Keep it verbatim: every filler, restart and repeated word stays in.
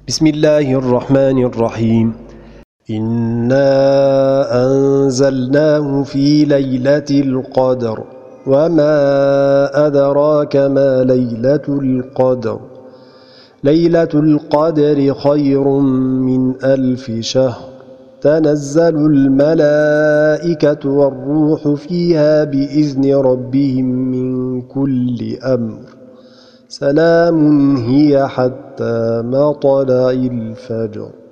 بسم الله الرحمن الرحيم. إنا أنزلناه في ليلة القدر وما أدراك ما ليلة القدر ليلة القدر خير من ألف شهر تنزل الملائكة والروح فيها بإذن ربهم من كل أمر سلام هي حتى مطلع الفجر.